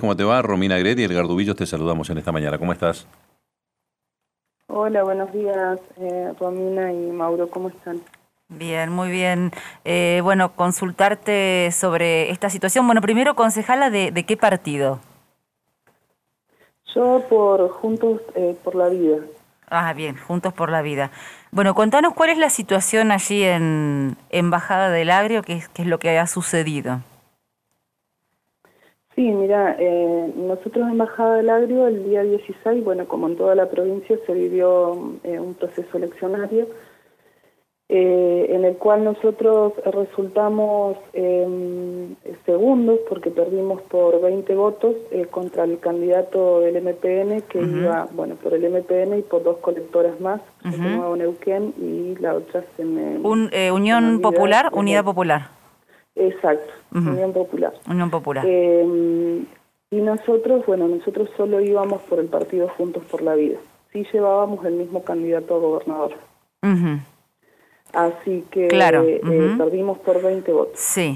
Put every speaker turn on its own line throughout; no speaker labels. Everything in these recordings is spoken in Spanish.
¿Cómo te va? Romina Gret y Edgar Dubillos te saludamos en esta mañana. ¿Cómo estás?
Hola, buenos días, Romina y Mauro, ¿cómo están?
Bien, muy bien. Bueno, consultarte sobre esta situación. Bueno, primero, concejala, ¿de qué partido?
Yo por Juntos por la Vida.
Ah, bien, Juntos por la Vida. Bueno, contanos cuál es la situación allí en Bajada del Agrio, qué es lo que ha sucedido.
Sí, mira, nosotros en Bajada del Agrio el día 16, bueno, como en toda la provincia, se vivió un proceso eleccionario en el cual nosotros resultamos segundos porque perdimos por 20 votos contra el candidato del MPN que iba, bueno, por el MPN y por dos colectoras más, Nuevo Neuquén y la otra
Unión Popular, Unidad Popular.
Exacto, Unión Popular.
Unión Popular.
Y nosotros, bueno, nosotros solo íbamos por el partido Juntos por la Vida. Sí llevábamos el mismo candidato a gobernador. Así que
claro.
Perdimos por 20 votos.
Sí.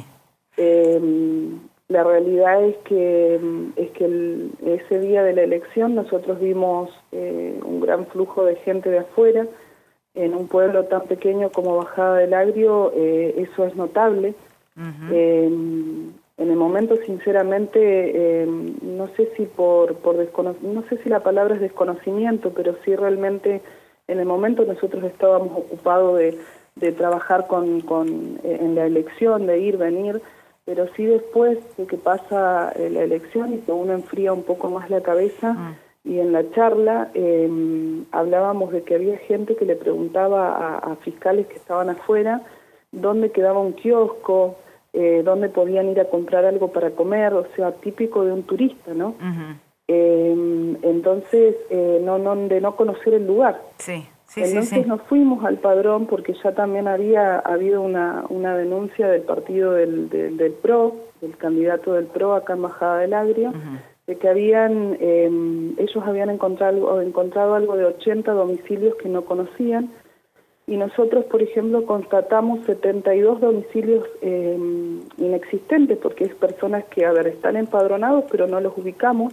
La realidad es que ese día de la elección nosotros vimos un gran flujo de gente de afuera. En un pueblo tan pequeño como Bajada del Agrio, eso es notable. En el momento, sinceramente, no sé si no sé si la palabra es desconocimiento, pero sí realmente en el momento nosotros estábamos ocupados de trabajar en la elección, de ir, venir, pero sí después de que pasa la elección y que uno enfría un poco más la cabeza y en la charla hablábamos de que había gente que le preguntaba a fiscales que estaban afuera dónde quedaba un kiosco, dónde podían ir a comprar algo para comer, o sea, típico de un turista, ¿no? Entonces, de no conocer el lugar. Entonces nos fuimos al padrón porque ya también había habido una denuncia del partido del PRO, del candidato del PRO acá en Bajada del Agrio, de que ellos habían encontrado algo de 80 domicilios que no conocían. Y nosotros, por ejemplo, constatamos 72 domicilios inexistentes, porque es personas que, están empadronados, pero no los ubicamos.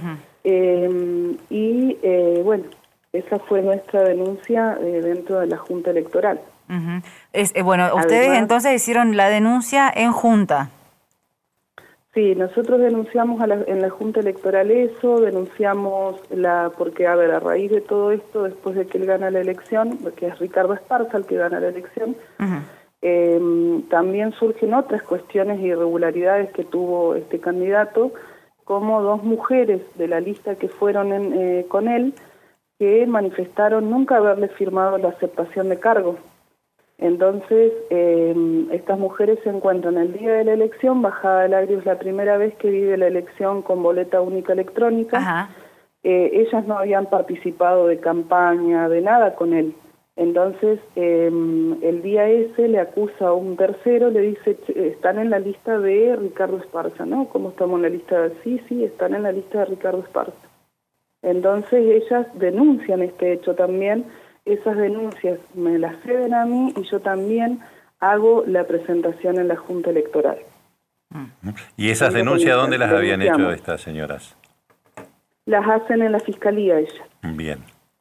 Bueno, esa fue nuestra denuncia dentro de la Junta Electoral.
Bueno, ustedes además, entonces hicieron la denuncia en Junta.
Sí, nosotros denunciamos en la Junta Electoral eso, denunciamos porque a raíz de todo esto, después de que él gana la elección, que es Ricardo Esparza el que gana la elección, también surgen otras cuestiones e irregularidades que tuvo este candidato, como dos mujeres de la lista que fueron con él, que manifestaron nunca haberle firmado la aceptación de cargo. Entonces, estas mujeres se encuentran el día de la elección. Bajada del Agrio es la primera vez que vive la elección con boleta única electrónica. Ellas no habían participado de campaña, de nada con él. Entonces, el día ese le acusa a un tercero, le dice, están en la lista de Ricardo Esparza, ¿no? ¿Cómo estamos en la lista? Sí, están en la lista de Ricardo Esparza. Entonces, ellas denuncian este hecho también. Esas denuncias me las ceden a mí y yo también hago la presentación en la Junta Electoral.
¿Y esas denuncias dónde las habían hecho estas señoras?
Las hacen en la Fiscalía ellas.
Bien.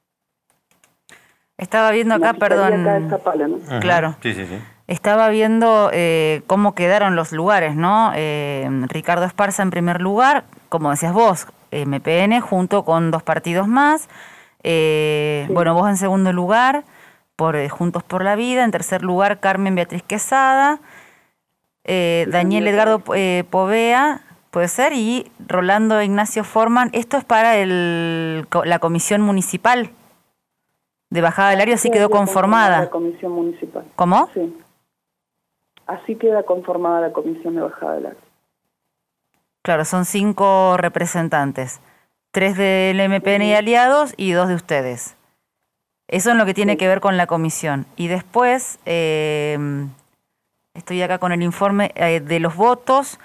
Estaba viendo acá, perdón.
Acá de Zapala, ¿no?
Claro.
Sí.
Estaba viendo cómo quedaron los lugares, ¿no? Ricardo Esparza en primer lugar, como decías vos, MPN junto con dos partidos más. Bueno, vos en segundo lugar, por Juntos por la Vida. En tercer lugar, Carmen Beatriz Quesada, Daniel Edgardo Povea, puede ser, y Rolando Ignacio Forman. Esto es para la comisión municipal de Bajada del Agrio, así quedó conformada.
La comisión municipal.
¿Cómo?
Sí. Así queda conformada la comisión de Bajada del Agrio.
Claro, son 5 representantes. 3 del MPN y aliados y 2 de ustedes. Eso es lo que tiene que ver con la comisión. Y después, estoy acá con el informe de los votos,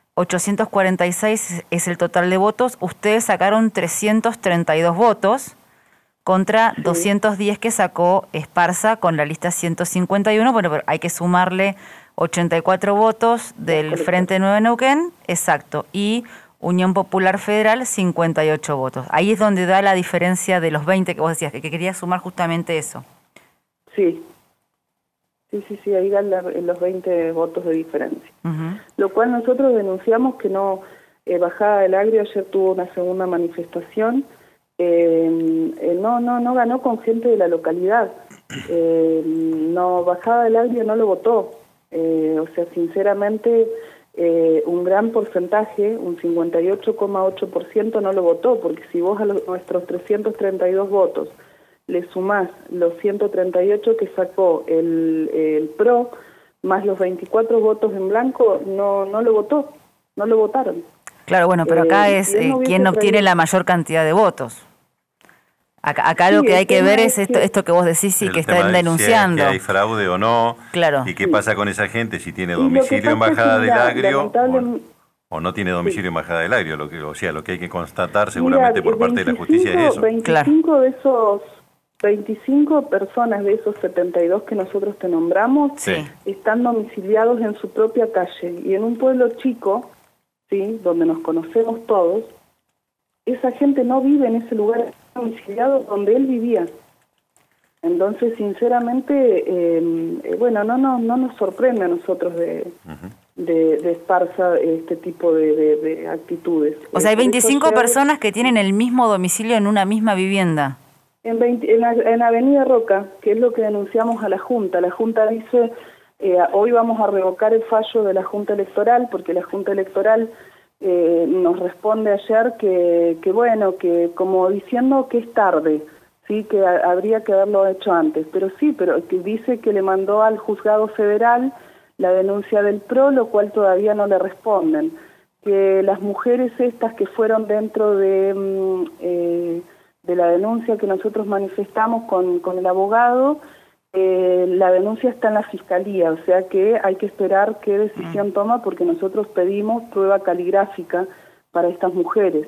846 es el total de votos. Ustedes sacaron 332 votos contra 210 que sacó Esparza con la lista 151. Bueno, pero hay que sumarle 84 votos del Frente Nuevo Neuquén, exacto, y Unión Popular Federal 58 votos. Ahí es donde da la diferencia de los 20 que vos decías, que querías sumar justamente eso.
Sí. Sí, ahí dan los 20 votos de diferencia. Lo cual nosotros denunciamos que no, Bajada del Agrio ayer tuvo una segunda manifestación, no ganó con gente de la localidad, Bajada del Agrio no lo votó, o sea, sinceramente un gran porcentaje, un 58,8% no lo votó, porque si vos a nuestros 332 votos le sumás los 138 que sacó el PRO, más los 24 votos en blanco, no lo votó, no lo votaron.
Claro, bueno, pero acá es quién obtiene la mayor cantidad de votos. Acá sí, lo que hay que ver es esto que vos decís y que están denunciando.
Si hay fraude o no,
claro.
Y qué pasa con esa gente, si tiene domicilio en Bajada del Agrio o no tiene domicilio en Bajada del Agrio. Lo que hay que constatar seguramente por parte de la justicia es eso.
25 de esos 25 personas de esos 72 que nosotros te nombramos están domiciliados en su propia calle y en un pueblo chico, ¿sí?, donde nos conocemos todos. Esa gente no vive en ese lugar domiciliado donde él vivía. Entonces, sinceramente, no nos sorprende a nosotros de Esparza este tipo de actitudes.
O sea, hay 25 personas que tienen el mismo domicilio en una misma vivienda.
En Avenida Roca, que es lo que denunciamos a la Junta. La Junta dice, hoy vamos a revocar el fallo de la Junta Electoral, porque la Junta Electoral nos responde ayer que como diciendo que es tarde, sí, que habría que haberlo hecho antes, pero que dice que le mandó al juzgado federal la denuncia del PRO, lo cual todavía no le responden, que las mujeres estas que fueron dentro de la denuncia que nosotros manifestamos con el abogado, la denuncia está en la fiscalía, o sea que hay que esperar qué decisión toma, porque nosotros pedimos prueba caligráfica para estas mujeres.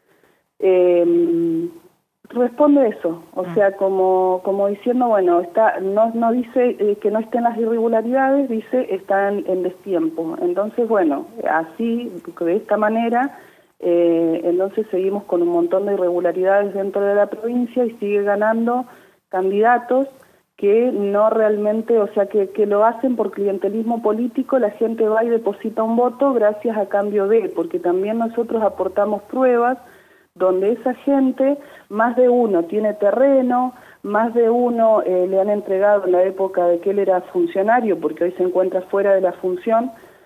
Responde eso, o sea, como diciendo, bueno, no dice que no estén las irregularidades, dice está en destiempo. Entonces, bueno, así, de esta manera, entonces seguimos con un montón de irregularidades dentro de la provincia y sigue ganando candidatos que no realmente, o sea, que lo hacen por clientelismo político. La gente va y deposita un voto gracias a cambio porque también nosotros aportamos pruebas donde esa gente, más de uno tiene terreno, más de uno le han entregado en la época de que él era funcionario, porque hoy se encuentra fuera de la función,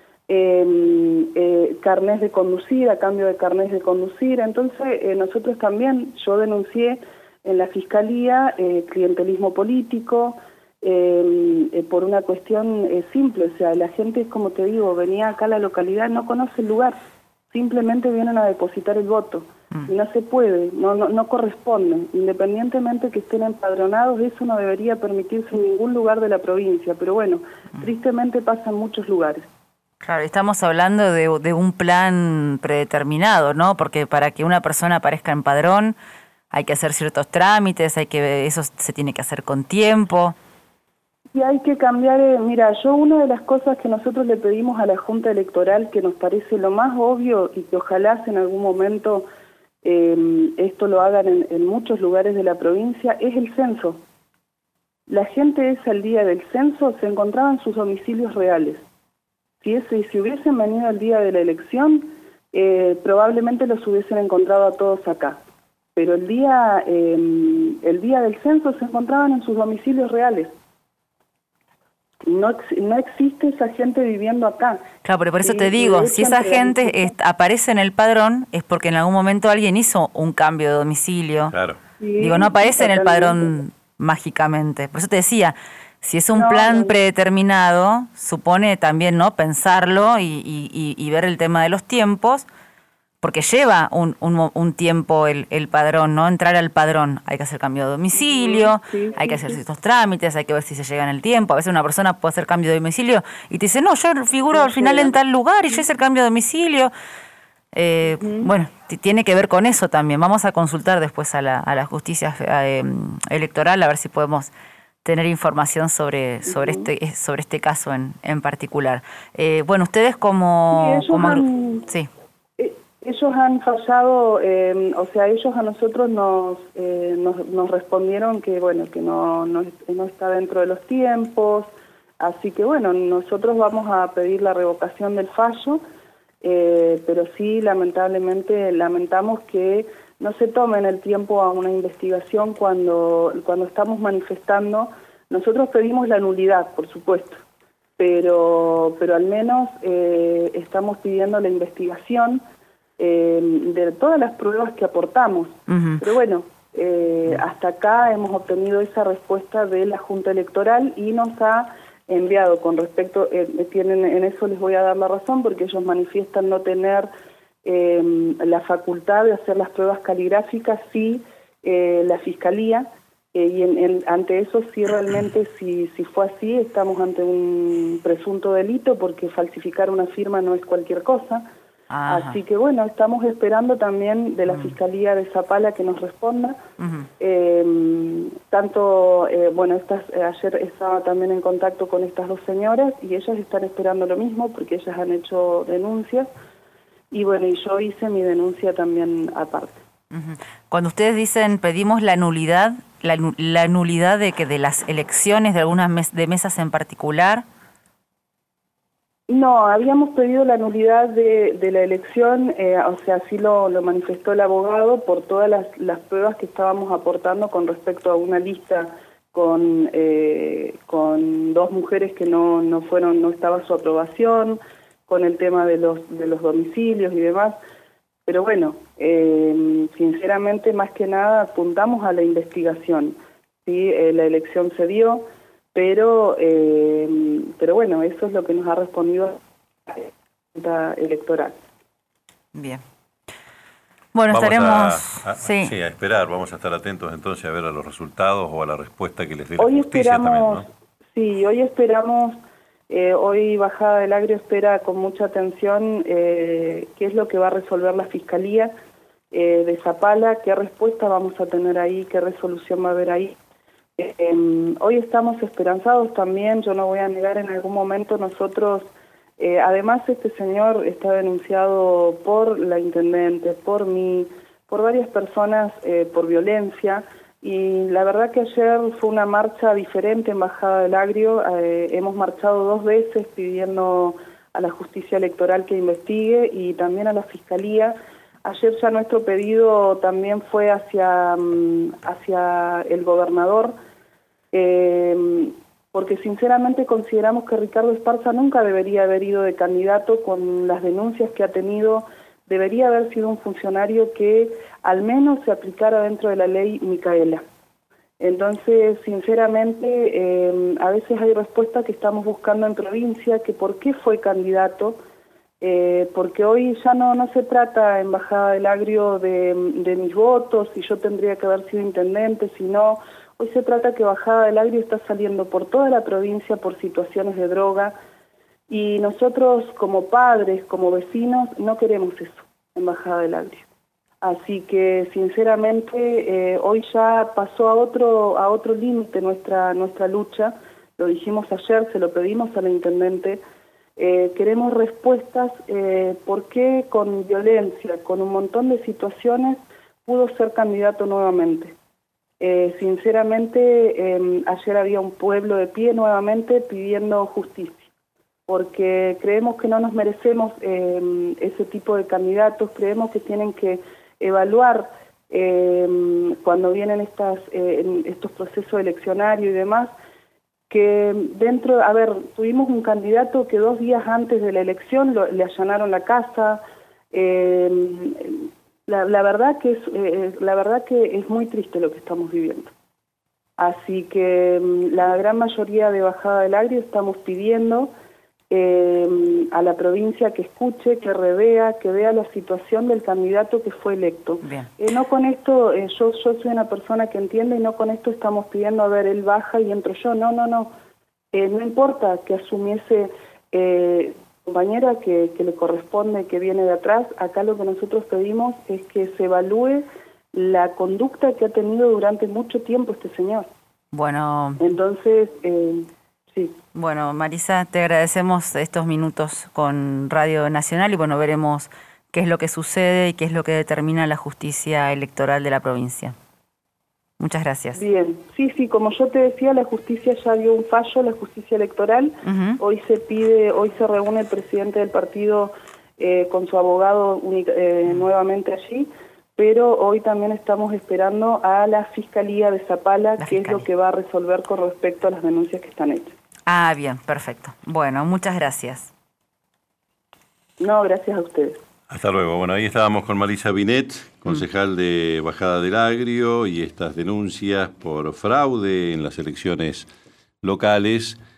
carnés de conducir, a cambio de carnés de conducir. Entonces nosotros también, yo denuncié en la Fiscalía clientelismo político por una cuestión simple, o sea, la gente, como te digo, venía acá a la localidad, no conoce el lugar, simplemente vienen a depositar el voto y no se puede, no corresponde, independientemente que estén empadronados, eso no debería permitirse en ningún lugar de la provincia, pero bueno, tristemente pasa en muchos lugares.
Claro, estamos hablando de un plan predeterminado, ¿no? Porque para que una persona aparezca en padrón hay que hacer ciertos trámites, eso se tiene que hacer con tiempo.
Y hay que cambiar, mira, una de las cosas que nosotros le pedimos a la Junta Electoral, que nos parece lo más obvio y que ojalá en algún momento esto lo hagan en muchos lugares de la provincia, es el censo. La gente al día del censo se encontraba en sus domicilios reales. Si hubiesen venido el día de la elección, probablemente los hubiesen encontrado a todos acá. Pero el día del censo se encontraban en sus domicilios reales. No existe esa gente viviendo acá.
Claro, pero por eso te digo, si esa gente aparece en el padrón es porque en algún momento alguien hizo un cambio de domicilio. Claro. Sí, digo, no aparece en el padrón mágicamente. Por eso te decía, si es un plan predeterminado, supone también no pensarlo y ver el tema de los tiempos, porque lleva un tiempo el padrón, ¿no? Entrar al padrón, hay que hacer cambio de domicilio, hay que hacer ciertos trámites, hay que ver si se llega en el tiempo. A veces una persona puede hacer cambio de domicilio y te dice, no, yo figuro al final en tal lugar y yo hice el cambio de domicilio. Bueno, tiene que ver con eso también. Vamos a consultar después a la justicia electoral a ver si podemos tener información sobre este caso en particular. Bueno, ustedes como... Sí.
Ellos han fallado, o sea, ellos a nosotros nos respondieron que, bueno, que no está dentro de los tiempos, así que, bueno, nosotros vamos a pedir la revocación del fallo, pero sí, lamentablemente, lamentamos que no se tomen el tiempo a una investigación cuando estamos manifestando. Nosotros pedimos la nulidad, por supuesto, pero al menos estamos pidiendo la investigación de todas las pruebas que aportamos. Pero bueno, hasta acá hemos obtenido esa respuesta de la Junta Electoral y nos ha enviado con respecto, en eso les voy a dar la razón, porque ellos manifiestan no tener la facultad de hacer las pruebas caligráficas, sí la Fiscalía, y ante eso sí realmente, si fue así, estamos ante un presunto delito, porque falsificar una firma no es cualquier cosa. Ajá. Así que bueno, estamos esperando también de la Fiscalía de Zapala que nos responda. Ayer estaba también en contacto con estas dos señoras y ellas están esperando lo mismo porque ellas han hecho denuncias y bueno, y yo hice mi denuncia también aparte.
Cuando ustedes dicen pedimos la nulidad, la nulidad de las elecciones de algunas mesas en particular.
No, habíamos pedido la nulidad de la elección, o sea, así lo manifestó el abogado por todas las pruebas que estábamos aportando con respecto a una lista con 2 mujeres que no estaba su aprobación, con el tema de los domicilios y demás. Pero bueno, sinceramente, más que nada, apuntamos a la investigación. ¿Sí? La elección se dio. Pero bueno, eso es lo que nos ha respondido la Junta Electoral.
Bien. Bueno,
vamos
estaremos
a esperar, vamos a estar atentos entonces a ver a los resultados o a la respuesta que les dé la justicia también, ¿no?
Sí, hoy esperamos, hoy Bajada del Agrio espera con mucha atención qué es lo que va a resolver la Fiscalía de Zapala, qué respuesta vamos a tener ahí, qué resolución va a haber ahí. Hoy estamos esperanzados también, yo no voy a negar, en algún momento nosotros, además este señor está denunciado por la intendente, por mí, por varias personas por violencia, y la verdad que ayer fue una marcha diferente en Bajada del Agrio. Hemos marchado 2 veces pidiendo a la justicia electoral que investigue y también a la Fiscalía. Ayer ya nuestro pedido también fue hacia el gobernador, porque sinceramente consideramos que Ricardo Esparza nunca debería haber ido de candidato con las denuncias que ha tenido. Debería haber sido un funcionario que al menos se aplicara dentro de la ley Micaela. Entonces, sinceramente, a veces hay respuestas que estamos buscando en provincia, que por qué fue candidato, porque hoy ya no se trata en Bajada del Agrio de mis votos, si yo tendría que haber sido intendente, si no. Hoy se trata que Bajada del Agrio está saliendo por toda la provincia por situaciones de droga y nosotros como padres, como vecinos, no queremos eso en Bajada del Agrio. Así que sinceramente hoy ya pasó a otro límite nuestra lucha, lo dijimos ayer, se lo pedimos a la intendente. Queremos respuestas, por qué con violencia, con un montón de situaciones, pudo ser candidato nuevamente. Sinceramente, ayer había un pueblo de pie nuevamente pidiendo justicia, porque creemos que no nos merecemos ese tipo de candidatos, creemos que tienen que evaluar cuando vienen estos procesos eleccionarios y demás, que tuvimos un candidato que 2 días antes de la elección le allanaron la casa. La verdad que es muy triste lo que estamos viviendo. Así que la gran mayoría de Bajada del Agrio estamos pidiendo a la provincia que escuche, que revea, que vea la situación del candidato que fue electo. No con esto, yo soy una persona que entiende y no con esto estamos pidiendo, a ver, él baja y entro yo. No. No importa que asumiese compañera que le corresponde, que viene de atrás. Acá lo que nosotros pedimos es que se evalúe la conducta que ha tenido durante mucho tiempo este señor.
Bueno.
Entonces, sí.
Bueno, Marisa, te agradecemos estos minutos con Radio Nacional y bueno, veremos qué es lo que sucede y qué es lo que determina la justicia electoral de la provincia. Muchas gracias.
Bien, sí, como yo te decía, la justicia ya dio un fallo, la justicia electoral. Hoy se reúne el presidente del partido con su abogado nuevamente allí, pero hoy también estamos esperando a la Fiscalía de Zapala, que es lo que va a resolver con respecto a las denuncias que están hechas.
Ah, bien, perfecto. Bueno, muchas gracias.
No, gracias a ustedes.
Hasta luego. Bueno, ahí estábamos con Marisa Binet, concejal de Bajada del Agrio, y estas denuncias por fraude en las elecciones locales.